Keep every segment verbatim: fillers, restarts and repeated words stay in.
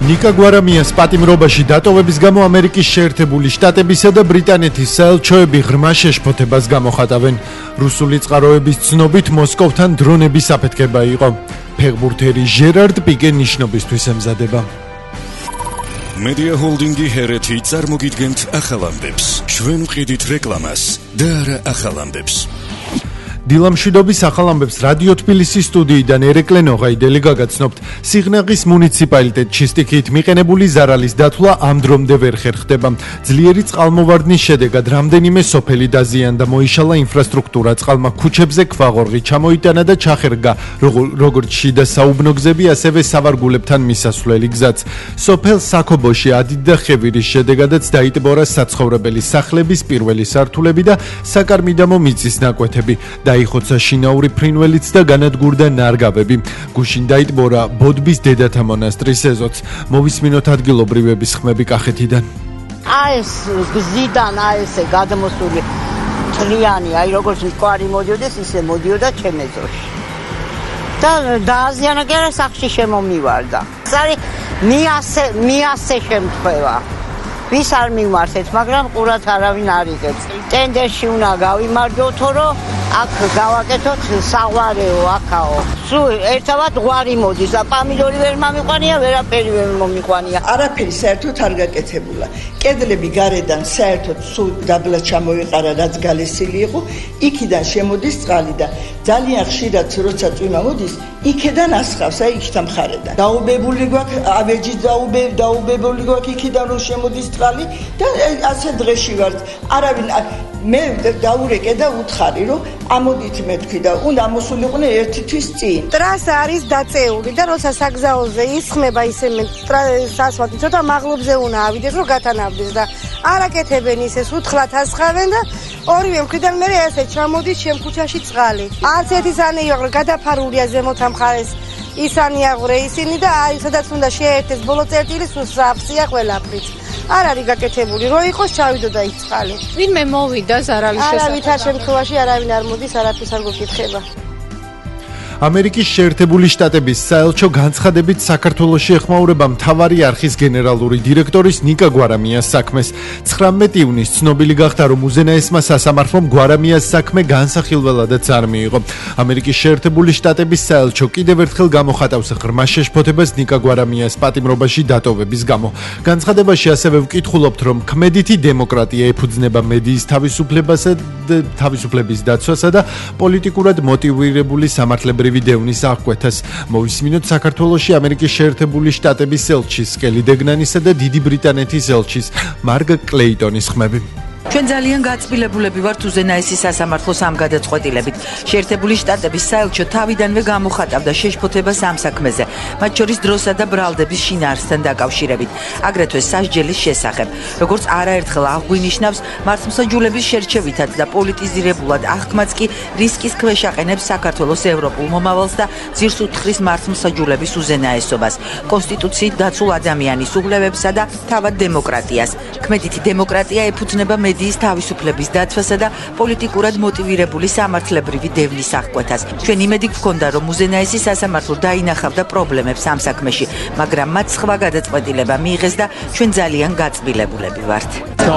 ნიკა გვარამიას პატიმრობაში დატოვების გამო ამერიკის შეერთებული შტატებისა და ბრიტანეთის საელჩოები ღრმა შეშფოთებას გამოხატავენ. რუსული წყაროების ცნობით მოსკოვთან დრონების აფეთქება იყო. ფეხბურთელი ჟერარდ პიკე ნიშნობისთვის ემზადება. Media Holding-ი ჰერეთი წარმოგიდგენთ ახალ ამბებს. ჩვენ ვყიდით რეკლამას და არა ახალ ამბებს. დილამშვიდობის ახალ ამბებს რადიო თბილისის სტუდიიდან ერეკლე ნოღაიდელი გაგაცნობთ. სიღნაღის მუნიციპალიტეტში სტიქიით მიყენებული ზარალის დათვლა ამ დრომდე ვერ ხერხდება. ძლიერი წყალმოვარდნის შედეგად რამდენიმე სოფელი დაზიანდა, მოიშალა ინფრასტრუქტურა, წყალმა ქუჩებზე ქვაღორღი ჩამოიტანა და ჩახერგა როგორც შიდა საუბნო გზები, ასევე სავარგულებთან მისასვლელი გზაც. სოფელ საქობოში ადიდ და ხევირის შედეგადაც დაიტბორა საცხოვრებელი სახლების პირველი სართულები და საკარმიდამო მიწის ნაკვეთები. დაიხოცა შინაური ფრინველიც და განადგურდა ნარგავები. გუშინ დაიტბორა ბოდბის დედათა მონასტრის ეზოც. მოვისმინოთ ადგილობრივების ხმები კახეთიდან. აი ეს გზიდან აი ესე გადმოსული თლიანი, აი როგორც მკვარი მოდიოდეს, ისე მოდიოდა ჩემ ეზოში. და დააზიანა კი არა, სახლში შემომივარდა. ეს არის მიასე მიასე შემთხვევა. ვის არ მიმართეთ, მაგრამ ყურად არავინ არ იღებს. ტენდერში უნდა გავიმარჯვოთო, რომ აქ გავაკეთოთ საღვარეო, აქაო. სულ ერთავად ღვარი მოდის და პამიდორი ვერ მომიყვანია, ვერაფერი ვერ მომიყვანია. არაფერი საერთოდ არ გაკეთებულა. კედლები გარედან საერთოდ სულ დაბლა ჩამოიყარა, რაც გალესილი იყო, იქიდან შემოდის წყალი და ძალიან ხშირად როცა წვიმა მოდის, იქიდან ასხავს, აი იქთან მხარედან. დაუბებული გვაქვს, ავეჯი დაუბე დაუბებული გვაქვს იქიდან რომ შემოდის წყალი და ასე დღეში ვართ. არავინ მე დაურეკე და უთხარი რომ ამოდით მე თქვი და უნდა მოსულიყვნენ ერთი თვის წინ. ტრასა არის დაწეული და როცა საგზაოზე ისხმება ისე მე სასვათი ცოტა მაღლობზე უნდა ავიდეს რომ გათანავდეს და არაკეთებენ ისეს უთხრათ ასხავენ და ორივე მხრიდან მე ესე ჩამოდის ჩემ ქუჩაში წყალი. არც ერთი სანი იყო გადაფარულია ზემოთ ამ მხარეს ისანი აღვრე ისინი და აი სადაც უნდა შეერთეს ბოლო წერტილი სულ საფსია ყველაფრით. არ არის გაკეთებული, რო იყოს ჩავიდოდა ის წყალი. ვინმე მოვიდა ზარალის შესახებ? არავითარ შემთხვევაში არავინ არ მოდის, არაფერს არ გეკითხება. ამერიკის შეერთებული შტატების საელჩო განცხადებით საქართველოში ეხმაურება მთავარი არხის გენერალური დირექტორის ნიკა გვარამიას საქმეს. ცხრამეტი ივნისს ცნობილი გახდა, რომ უზენაესმა სასამართლომ გვარამიას საქმე განსახილველადაც არ მიიღო. ამერიკის შეერთებული შტატების საელჩო კიდევ ერთხელ გამოხატავს ღრმა შეშფოთებას ნიკა გვარამიას პატიმრობაში დატოვების გამო. განცხადებაში ასევე ვკითხულობთ, რომ ქმედითი დემოკრატია ეფუძნება მედიის თავისუფლებასა და თავისუფლების დაცვასა და პოლიტიკურად მოტივირებული სამართლებრივი ვიდეონის აღკვეთას. მოვისმინოთ საქართველოში ამერიკის შეერთებული შტატების ელჩის კელი დეგნანისა და დიდი ბრიტანეთის ელჩის მარგ კლეიტონის ხმები. ჩვენ ძალიან გაწმილებულები ვართ უზენაესი სასამართლოს ამ გადაწყვეტილებით. შეერთებული შტატების საელჩო თავიდანვე გამოხატავდა შეშფოთებას ამ საქმეზე, მათ შორის დროსა და ბრალდების შინაარსთან დაკავშირებით, აგრეთვე სასჯელის შესახებ. როგორც არაერთხელ აღგვინიშნავს, მართლმსაჯულების შერჩევითად და პოლიტიზირებულად აღქმაც კი რისკის ქვეშ აყენებს საქართველოს ევროპულ მომავალს და ძირს უთხრის მართლმსაჯულების უზენაესობას, კონსტიტუციით დაცულ ადამიანის უფლებებსა და თავად დემოკრატიას. ქმედითი დემოკრატია ეფუძნება მედიის თავისუფლების დაცვასა და პოლიტიკურად მოტივირებული სამართლებრივი დევნის აღკვეთას. ჩვენ იმედი გვქონდა, რომ უზენაესი სასამართლო დაინახავდა პრობლემებს ამ საქმეში, მაგრამ მათ სხვა გადაწყვეტილება მიიღეს და ჩვენ ძალიან გაწმილებულები ვართ.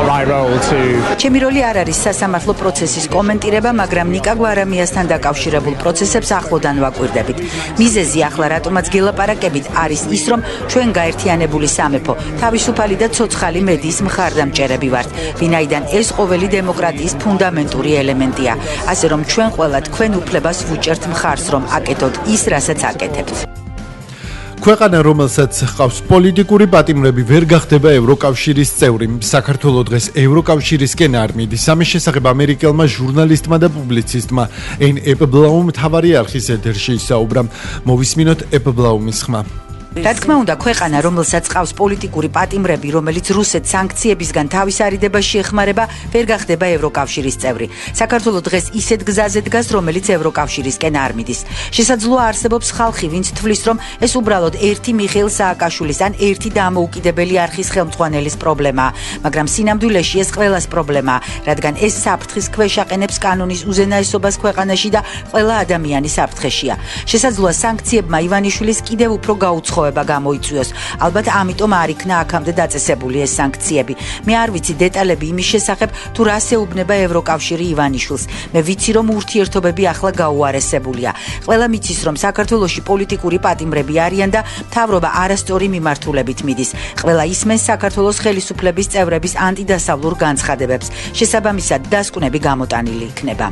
ჩემი როლი არ არის სასამართლო პროცესის კომენტირება, მაგრამ ნიკა გვარამიასთან დაკავშირებულ პროცესებს ახლოდან ვაკვირდებით. მიზეზი ახლა რატომაც გელაპარაკებით არის ის, რომ ჩვენ გაერთიანებული სამეფო, თავისუფალი და ცოცხალი მედიის მხარდამჭერები ვართ, ვინაიდან ეს ყოველი დემოკრატიის ფუნდამენტური ელემენტია, ასე რომ ჩვენ ყველა თქვენ უფლებას ვუჭერთ მხარს, რომ აკეთოთ ის, რასაც აკეთებთ. ქვეყანა, რომელსაც ჰყავს პოლიტიკური პატიმრები, ვერ გახდება ევროკავშირის წევრი. საქართველოს დღეს ევროკავშირისკენ არ მიდის. ამის შესახებ ამერიკელმა ჟურნალისტმა და პუბლიცისტმა ენ ეპბლაუმ მთავარი არხის ეთერში ისაუბრა. მოვისმინოთ ეპბლაუმის ხმა. რა თქმა უნდა, ქვეყანა, რომელსაც ყავს პოლიტიკური პატიმრები, რომელიც რუსეთს სანქციებისგან თავის არიდებაში ეხმარება, ვერ გახდება ევროკავშირის წევრი. საქართველოს დღეს ისეთ გზაზე დგას, რომელიც ევროკავშირისკენ არ მიდის. შესაძლოა არსებობს ხალხი, ვინც თვლის, რომ ეს უბრალოდ ერთი მიხეილ სააკაშვილის ან ერთი დამოუკიდებელი არხის ხელმძღვანელის პრობლემაა, მაგრამ სინამდვილეში ეს ყველას პრობლემაა, რადგან ეს საფრთხის ქვეშ აყენებს კანონის უზენაესობას ქვეყანაში და ყველა ადამიანი საფრთხეშია. შესაძლოა სანქციებმა ივანიშვილის კიდევ უფრო გაუცხო მოპოვება გამოიწვიოს. ალბათ ამიტომ არ იქნა აქამდე დაწესებული ეს სანქციები. მე არ ვიცი დეტალები იმის შესახებ, თუ რას ეუბნება ევროკავშირი ივანიშვილს. მე ვიცი, რომ ურთიერთობები ახლა გაუარესებულია. ყველა მიცის, რომ საქართველოში პოლიტიკური პატიმრები არიან და მთავრობა არასწორი მიმართულებით მიდის. ყველა ისმენს საქართველოს ხელისუფლების წევრების ანტიდასავლურ განცხადებებს. შესაბამისად, დასკვნები გამოტანილი იქნება.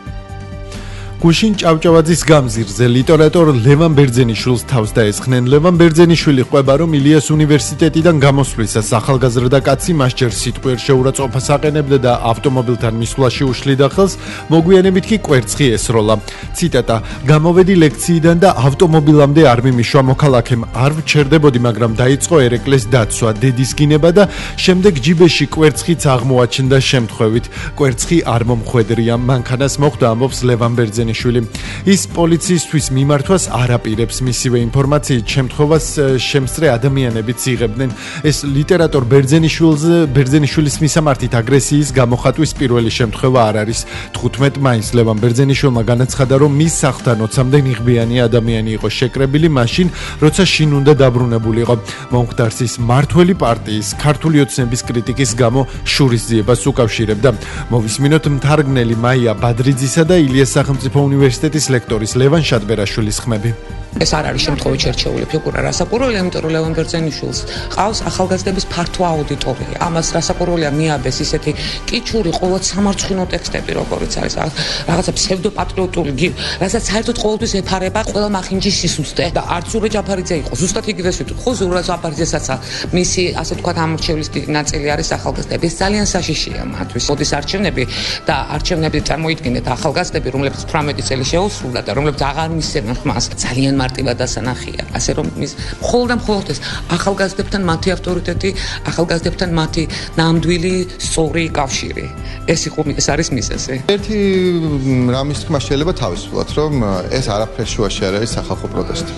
გუშინ ჭავჭავაძის გამზირზე ლიტერატორ ლევან ბერძენიშვილს თავს დაესხნენ. ლევან ბერძენიშვილი ყვება, რომ ილიას უნივერსიტეტიდან გამოსვლისას ახალგაზრდა კაცი მას ჯერ სიტყვიერ შეურაცხყოფას აყენებდა და ავტომობილთან მისვლაში უშლიდა ხელს, მოგვიანებით კი კვერცხი ესროლა. ციტატა: გამოვედი ლექციიდან და ავტომობილამდე არ მიმიშვა, მოქალაქემ არ ვჩერდებოდი, მაგრამ დაიწყო ერეკლეს დაცვა, დედის გინება და შემდეგ ჯიბეში კვერცხიც აღმოაჩნდა შემთხვევით. კვერცხი არ მომხვედრია, მანქანას მოხვდა, ამბობს ლევან ბერძენიშვილი. ის პოლიციისთვის მიმართვას არ აპირებს. მისივე ინფორმაციით შემთხვევას შემსწრე ადამიანებიც იღებდნენ. ეს ლიტერატორ ბერძენიშვილზე ბერძენიშვილის მისამართით აგრესიის გამოხატვის პირველი შემთხვევა არ არის. თხუთმეტ მაისს ლევან ბერძენიშვილმა განაცხადა, რომ მის სახლთან ოცამდე ნიღბიანი ადამიანი იყო შეკრებილი მაშინ, როცა შინ უნდა დაბრუნებულიყო. მომხდარსის მართველი პარტიის ქართული ოცნების კრიტიკის გამო შურისძიებას უკავშირებდა. მოვისმინოთ მთარგმნელი მაია ბადრიძისა და ილიას სახელმწიფო უნივერსიტეტის ლექტორის ლევან შადბერაშვილის ხმები. ეს არ არის შემთხვევით შერჩეული ფიგურა, რასაკვირველია, იმიტომ რომ ლევან ბერძენიშვილს ყავს ახალგაზრდების ფართო აუდიტორია. ამას რასაკვირველია მიაბეს ისეთი კიჩური, ყოველ სამარცხინო ტექსტები, როგორიც არის რაღაცა ფსევდოპატრიოტული, რასაც საერთოდ ყოველთვის ეფარება ყველა მახინჯის სისუსტე და არც ზურა ჯაფარიძე იყო. ზუსტად იგივე სიტყვით, ხო ზურა ჯაფარიძესაც მისი ასე თქვა ამორჩევლის ნაწილი არის ახალგაზრდების. ძალიან საშიშია მათთვის. მოდის არჩევნები და არჩევნები წარმოიდგინეთ ახალგაზრდები, რომლებიც თვრამეტი წელი შეუსრულდა და რომლებიც აღარ მისცემენ ხმას. ძალიან მარტივად დასანახია. ასე რომ ის მხოლოდ და მხოლოდ ეს ახალგაზრდებთან მათი ავტორიტეტი, ახალგაზრდებთან მათი ნამდვილი სწორი კავშირი. ეს იყო ეს არის მიზეზი. ერთი რამის თქმა შეიძლება თავისუფლად, რომ ეს არაფერ შუაში არ არის სახალხო პროტესტი.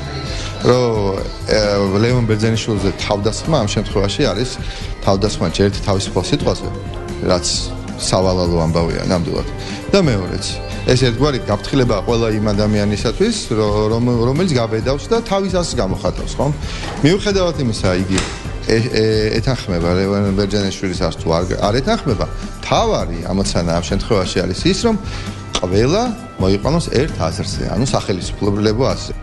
რომ ლევან ბერძენიშვილზე თავდასხმა ამ შემთხვევაში არის თავდასხმა ჯერ ერთი თავისუფალ სიტყვაზე, რაც სავალალო ამბავია ნამდვილად. და მეორეც ეს ერთგვარი გაფრთხილება ყველა იმ ადამიანისათვის, რომელიც გაბედავს და თავის ასს გამოხატავს, ხო? მიუხედავად იმისა, იგი ეთანხმება ლევან ბერძენიშვილის ასს თუ არ ეთანხმება, თავარი ამოცანა ამ შემთხვევაში არის ის, რომ ყველა მოიყვანოს ერთ აზრზე, ანუ სახელმწიფოებრივ აზრზე.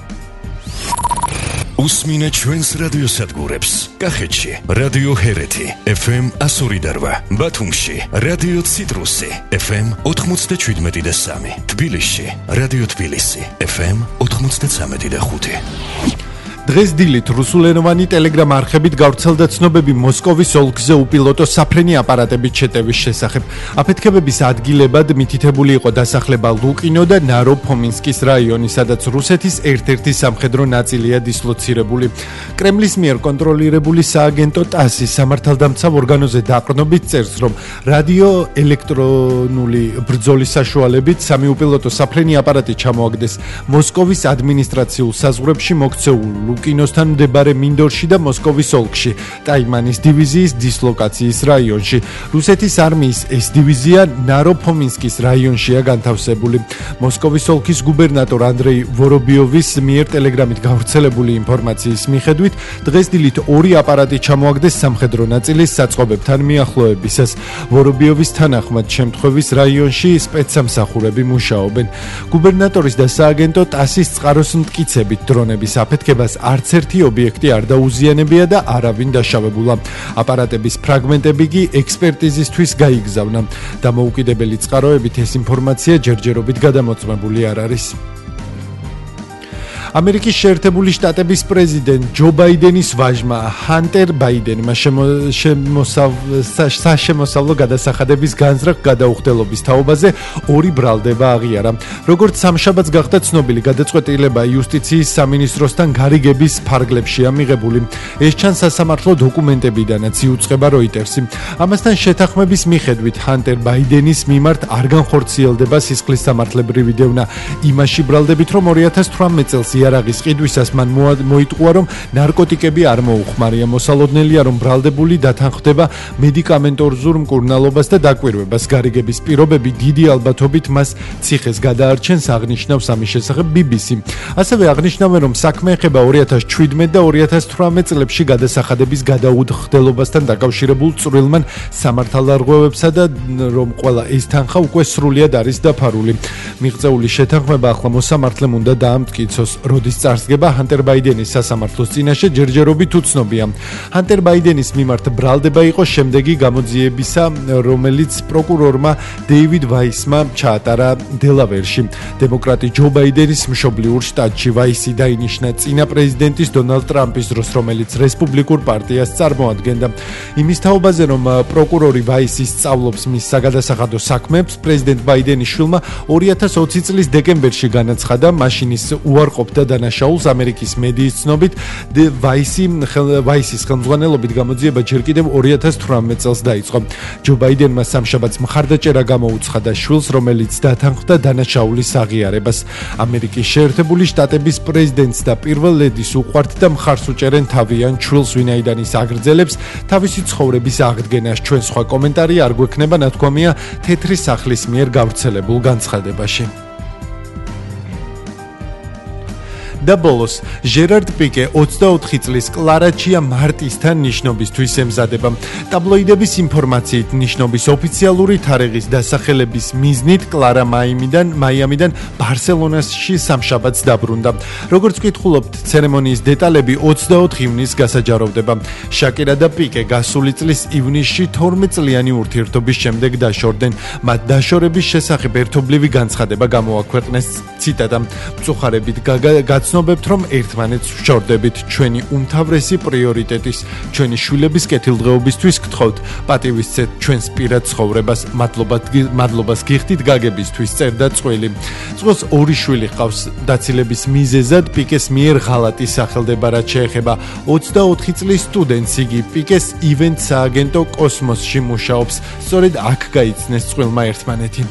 უსმინე ჩვენს რადიოსადგურებს. კახეთში რადიო ჰერეთი ეფ ემ εκατო ორი და რვა, ბათუმში რადიო ციტრუსი ეფ ემ ოთხმოცდაშვიდმეტი და სამი, თბილისში რადიო თბილისი ეფ ემ ოთხმოცდაცამეტი და ხუთი. დღეს დილით რუსულენოვანი ტელეგრამ არხებით გავრცელდა ცნობები მოსკოვის ოლქზე უპილოტო საფრენი აპარატებით შეტევის შესახებ. აფეთქებების ადგილებად მითითებული იყო დასახლება ლუკინო და ნარო-ფომინსკის რაიონი, სადაც რუსეთის ერთ-ერთი სამხედრო ნაწილია დისლოცირებული. კრემლის მიერ კონტროლირებული სააგენტო ტასის სამართალდამცავ ორგანოზე დაყრდნობით წერს, რომ რადიო ელექტრონული ბრძოლის საშუალებით სამი უპილოტო საფრენი აპარატი ჩამოაგდეს მოსკოვის ადმინისტრაციულ საზღვრებში მოქცეულ ლუკინოსთან მდებარე მინდორში და მოსკოვის ოლქში, ტაიმანის დივიზიის დისლოკაციის რაიონში. რუსეთის არმიის ეს დივიზია ნარო-ფომინსკის რაიონშია განთავსებული. მოსკოვის ოლქის გუბერნატორ ანდრეი ვორობიოვის მიერ ტელეგრამით გავრცელებული ინფორმაციის მიხედვით, დღეს დილით ორი აპარატი ჩამოაგდეს სამხედრო ნაწილის საწყობებთან მიახლოებისას. ვორობიოვის თანახმად შემთხვევის რაიონში სპეცსამსახურები მუშაობენ. გუბერნატორის და სააგენტო ტასის წყაროს მტკიცებით დრონების აფეთქებას არც ერთი ობიექტი არ დაუზიანებია და არავინ დაშავებულა. აპარატების ფრაგმენტები კი ექსპერტიზისთვის გაიგზავნა. დამოუკიდებელი წყაროებით ეს ინფორმაცია ჯერჯერობით გადამოწმებული არ არის. ამერიკის შეერთებული შტატების პრეზიდენტ ჯო ბაიდენის ვაჟმა ჰანტერ ბაიდენმა საშემოსავლო გადასახადების განზრახ გადაუხდელობის თაობაზე ორი ბრალდება აღიარა. როგორც სამშაბათს გახდა ცნობილი, გადაწყვეტილება იუსტიციის სამინისტროსთან გარიგების ფარგლებშია მიღებული. ეს ჩანს სასამართლო დოკუმენტებიდანაც, იუწყება როიტერსი. ამასთან შეთანხმების მიხედვით ჰანტერ ბაიდენის მიმართ არ განხორციელდება სისხლის სამართლებრივი დევნა იმაში ბრალდებით, რომ ორი ათას თვრამეტ წელს იარაღის ყიდვისას მან მოიტყუა, რომ ნარკოტიკები არ მოუხმარია, მოსალოდნელია, რომ ბრალდებული დათანხმდება მედიკამენტოზურ მკურნალობას და დაკვირვებას. გარიგების პირობები დიდი ალბათობით მას ციხეს გადაარჩენს, აღნიშნავს ამის შესახებ ბი ბი სი. ასევე აღნიშნავენ, რომ საქმე ეხება ორი ათას შვიდმეტ და ორი ათას თვრამეტ წლებში გადასახადების გადაუხდელობასთან დაკავშირებულ წვრილმან სამართალდარღვევებსა და რომ ყველა ეს თანხა უკვე სრულიად არის დაფარული. მიღწეული შეთანხმება ახლა მოსამართლემ უნდა დაამტკიცოს. როდის წარსდგება ჰანტერ ბაიდენის სასამართლოს წინაშე ჯერჯერობით უცნობია. ჰანტერ ბაიდენის მიმართ ბრალდება იყო შემდეგი გამოძიებისა, რომელიც პროკურორმა დეივიდ ვაისმა ჩაატარა დელავერში. დემოკრატი ჯო ბაიდენის მშობლიურ შტატში. ვაისი დაინიშნა წინა პრეზიდენტის დონალდ ტრამპის დროს, რომელიც რესპუბლიკურ პარტიას წარმოადგენდა. იმის თაობაზე, რომ პროკურორი ვაისი სწავლობს მის საგადასახადო საქმეებს, პრეზიდენტ ბაიდენის შვილმა ორი ათას ოცი წლის დეკემბერში განაცხადა, მაშინ ის უარყოფდა დანაშაულს. ამერიკის მედიის ცნობით, ვაისი ვაისის ხელმძღვანელობით გამოძიება ჯერ კიდევ ორი ათას თვრამეტ წელს დაიწყო. ჯო ბაიდენმა სამშაბათს მხარდაჭერა გამოუცხადა შვილს, რომელიც დათანხმდა დანაშაულის აღიარებას. ამერიკის შეერთებული შტატების პრეზიდენტს და პირველ ლედის უყვართ და მხარს უჭერენ თავიანთ შვილს, ვინაიდან ის აგრძელებს თავისი ცხოვრების აღდგენას. ჩვენ სხვა კომენტარი არ გვექნება, ნათქვამია თეთრი სახლის მიერ გავრცელებულ განცხადებაში. და ბოლოს, ჟერარდ პიკე ოცდაოთხი წლის კლარაჩია მარტისთან ნიშნობისთვის ემზადება. ტაბლოიდების ინფორმაციით ნიშნობის ოფიციალური თარიღის დასახელების მიზნით კლარა მაიმიდან მაიამიდან ბარსელონაში სამშაბათს დაბრუნდა. როგორც ვკითხულობთ, ცერემონიის დეტალები ოცდაოთხ ივნისს გასაჯაროვდება. შაკირა და პიკე გასული წლის ივნისში თორმეტ წლიანი ურთიერთობის შემდეგ დაშორდნენ. მათ დაშორების შესახებ ერთობლივი განცხადება გამოაქვეყნეს. ციტატა: "მწუხარებით გაცნობებთ, რომ ერთმანეთს ვშორდებით. ჩვენი უმთავრესი პრიორიტეტის, ჩვენი შვილების კეთილდღეობისთვის გთხოვთ, პატივისცეთ ჩვენს პირად ცხოვრებას. მადლობას გიხდით გაგებისთვის", წერდა წყვილი. წყვილს ორი შვილი ჰყავს. დაცილების მიზეზად პიკეს მიერ ღალატი სახელდება, რაც შეეხება ოცდაოთხი წლის სტუდენტს. იგი პიკეს ივენთ სააგენტო კოსმოსში მუშაობს. სწორედ აქ გაიცნეს წყვილმა ერთმანეთი.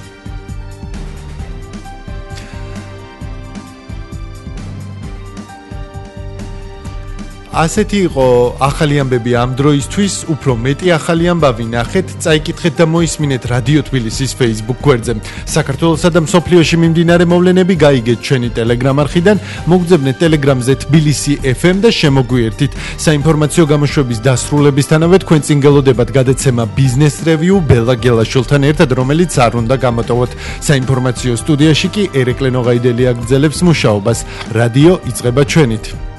ასეთი იყო ახალი ამბები ამ დროისთვის. უფრო მეტი ახალი ამბავი ნახეთ, წაიკითხეთ და მოისმინეთ რადიო თბილისის Facebook გვერდზე. საქართველოსა და მსოფლიოში მიმდინარე მოვლენები გაიგეთ ჩვენი Telegram არხიდან, მოგძებნეთ Telegram-ზე თბილისი ეფ ემ და შემოგვიერთით. საინფორმაციო გამოშვების დასრულებისთანავე თქვენ წინ გელოდებათ გადაცემა Business Review ბელა გელაშვილთან ერთად, რომელიც არ უნდა გამოტოვოთ. საინფორმაციო სტუდიაში კი ერეკლე ნოღაიდელი აგრძელებს მუშაობას. რადიო იწყება ჩვენით.